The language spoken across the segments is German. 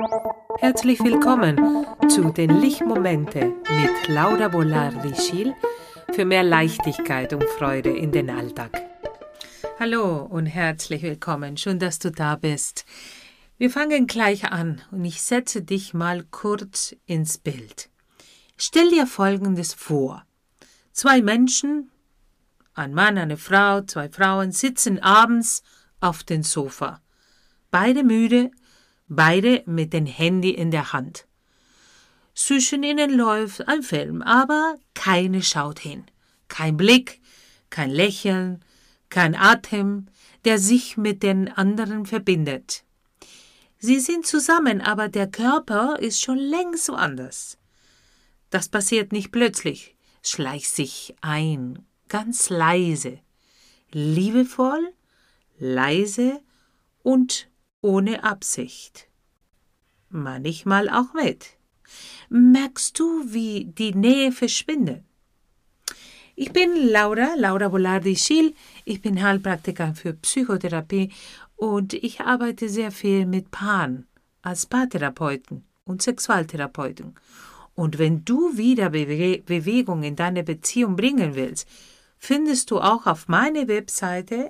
Herzlich willkommen zu den Lichtmomente mit Laura Bolardi-Schiel für mehr Leichtigkeit und Freude in den Alltag. Hallo und herzlich willkommen, schön, dass du da bist. Wir fangen gleich an und ich setze dich mal kurz ins Bild. Stell dir Folgendes vor. 2 Menschen, ein Mann, eine Frau, 2 Frauen, sitzen abends auf dem Sofa. Beide müde, beide mit dem Handy in der Hand. Zwischen ihnen läuft ein Film, aber keine schaut hin. Kein Blick, kein Lächeln, kein Atem, der sich mit den anderen verbindet. Sie sind zusammen, aber der Körper ist schon längst woanders. Das passiert nicht plötzlich, schleicht sich ein, ganz leise, liebevoll, leise und ohne Absicht. Manchmal auch mit. Merkst du, wie die Nähe verschwindet? Ich bin Laura Bolardi-Schiel. Ich bin Heilpraktikerin für Psychotherapie und ich arbeite sehr viel mit Paaren als Paartherapeuten und Sexualtherapeuten. Und wenn du wieder Bewegung in deine Beziehung bringen willst, findest du auch auf meiner Webseite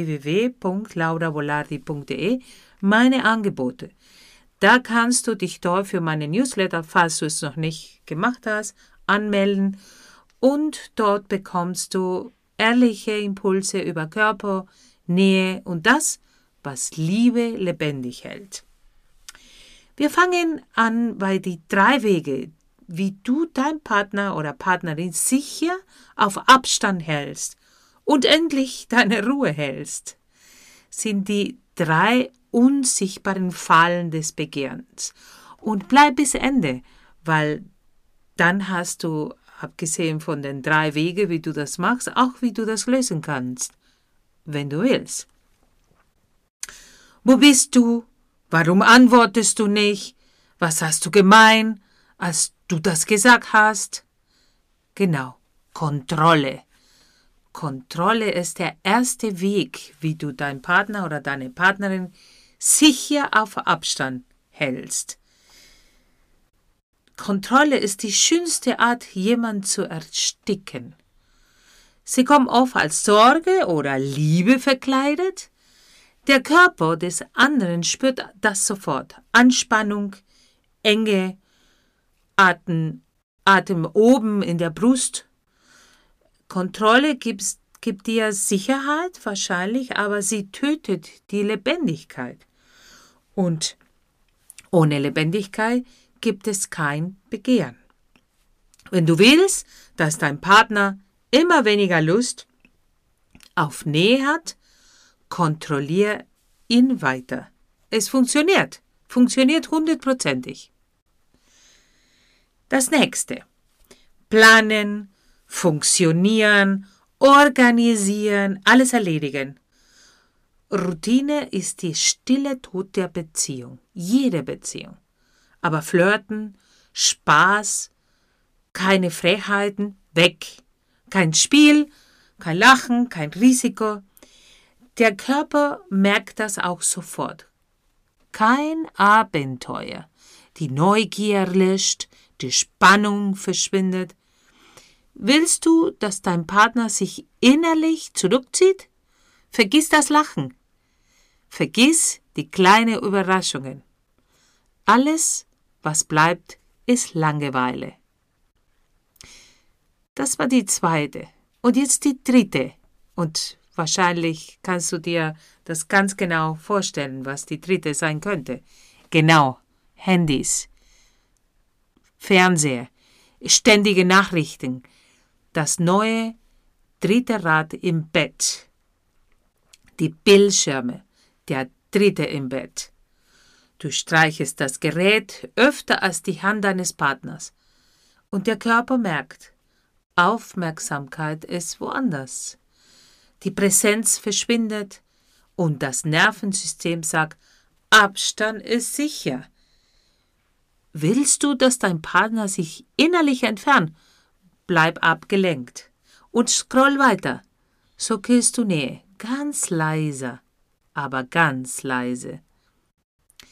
www.laurabolardi.de meine Angebote. Da kannst du dich dort für meine Newsletter, falls du es noch nicht gemacht hast, anmelden und dort bekommst du ehrliche Impulse über Körper, Nähe und das, was Liebe lebendig hält. Wir fangen an bei die 3 Wege, wie du deinen Partner oder Partnerin sicher auf Abstand hältst und endlich deine Ruhe hältst, sind die 3 unsichtbaren Fallen des Begehrens. Und bleib bis Ende, weil dann hast du, abgesehen von den 3 Wegen, wie du das machst, auch wie du das lösen kannst, wenn du willst. Wo bist du? Warum antwortest du nicht? Was hast du gemeint, als du das gesagt hast? Genau, Kontrolle. Kontrolle ist der erste Weg, wie du deinen Partner oder deine Partnerin sicher auf Abstand hältst. Kontrolle ist die schönste Art, jemanden zu ersticken. Sie kommt oft als Sorge oder Liebe verkleidet. Der Körper des anderen spürt das sofort. Anspannung, Enge, Atem oben in der Brust. Kontrolle gibt dir Sicherheit wahrscheinlich, aber sie tötet die Lebendigkeit. Und ohne Lebendigkeit gibt es kein Begehren. Wenn du willst, dass dein Partner immer weniger Lust auf Nähe hat, kontrolliere ihn weiter. Es funktioniert 100%. Das nächste. Planen, funktionieren, organisieren, alles erledigen. Routine ist die stille Tod der Beziehung, jede Beziehung. Aber Flirten, Spaß, keine Frechheiten, weg. Kein Spiel, kein Lachen, kein Risiko. Der Körper merkt das auch sofort. Kein Abenteuer. Die Neugier löscht, die Spannung verschwindet. Willst du, dass dein Partner sich innerlich zurückzieht? Vergiss das Lachen. Vergiss die kleinen Überraschungen. Alles, was bleibt, ist Langeweile. Das war die 2. Und jetzt die 3. Und wahrscheinlich kannst du dir das ganz genau vorstellen, was die 3. sein könnte. Genau, Handys, Fernseher, ständige Nachrichten, das neue 3. Rad im Bett, die Bildschirme, der 3. im Bett. Du streichest das Gerät öfter als die Hand deines Partners. Und der Körper merkt, Aufmerksamkeit ist woanders. Die Präsenz verschwindet und das Nervensystem sagt, Abstand ist sicher. Willst du, dass dein Partner sich innerlich entfernt? Bleib abgelenkt und scroll weiter. So kriegst du Nähe, ganz leise, aber ganz leise.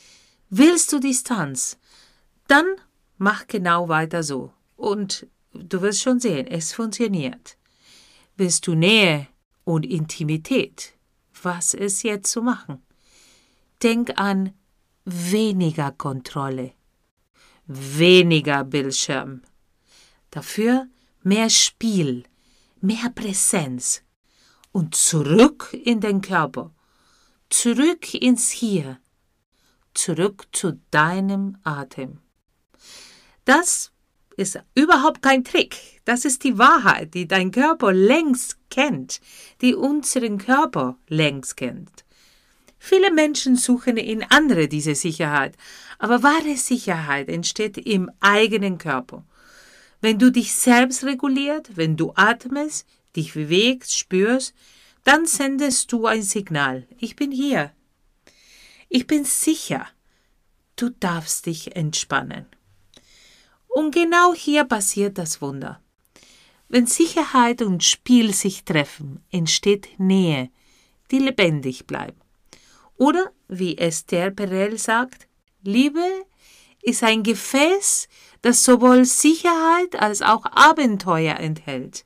Willst du Distanz? Dann mach genau weiter so. Und du wirst schon sehen, es funktioniert. Willst du Nähe und Intimität? Was ist jetzt zu machen? Denk an weniger Kontrolle, weniger Bildschirm. Dafür mehr Spiel, mehr Präsenz und zurück in den Körper, zurück ins Hier, zurück zu deinem Atem. Das ist überhaupt kein Trick. Das ist die Wahrheit, die dein Körper längst kennt, die unseren Körper längst kennt. Viele Menschen suchen in andere diese Sicherheit, aber wahre Sicherheit entsteht im eigenen Körper. Wenn du dich selbst regulierst, wenn du atmest, dich bewegst, spürst, dann sendest du ein Signal. Ich bin hier. Ich bin sicher. Du darfst dich entspannen. Und genau hier passiert das Wunder. Wenn Sicherheit und Spiel sich treffen, entsteht Nähe, die lebendig bleibt. Oder, wie Esther Perel sagt, Liebe ist ein Gefäß, das sowohl Sicherheit als auch Abenteuer enthält.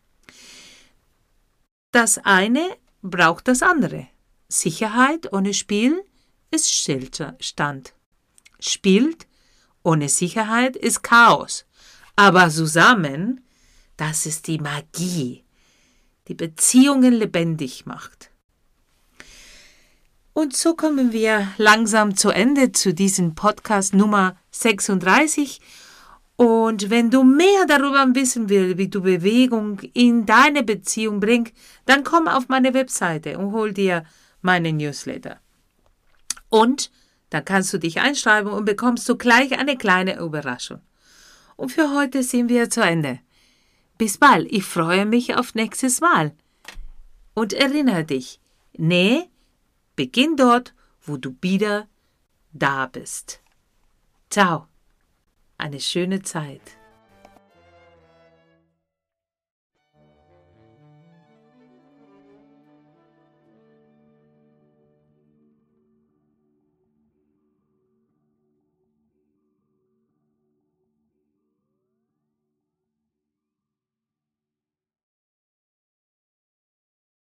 Das eine braucht das andere. Sicherheit ohne Spiel ist Stillstand. Spiel ohne Sicherheit ist Chaos. Aber zusammen, das ist die Magie, die Beziehungen lebendig macht. Und so kommen wir langsam zu Ende zu diesem Podcast Nummer 36. Und wenn du mehr darüber wissen willst, wie du Bewegung in deine Beziehung bringst, dann komm auf meine Webseite und hol dir meinen Newsletter. Und dann kannst du dich einschreiben und bekommst du gleich eine kleine Überraschung. Und für heute sind wir zu Ende. Bis bald, ich freue mich auf nächstes Mal. Und erinnere dich, Nähe beginn dort, wo du wieder da bist. Ciao, eine schöne Zeit.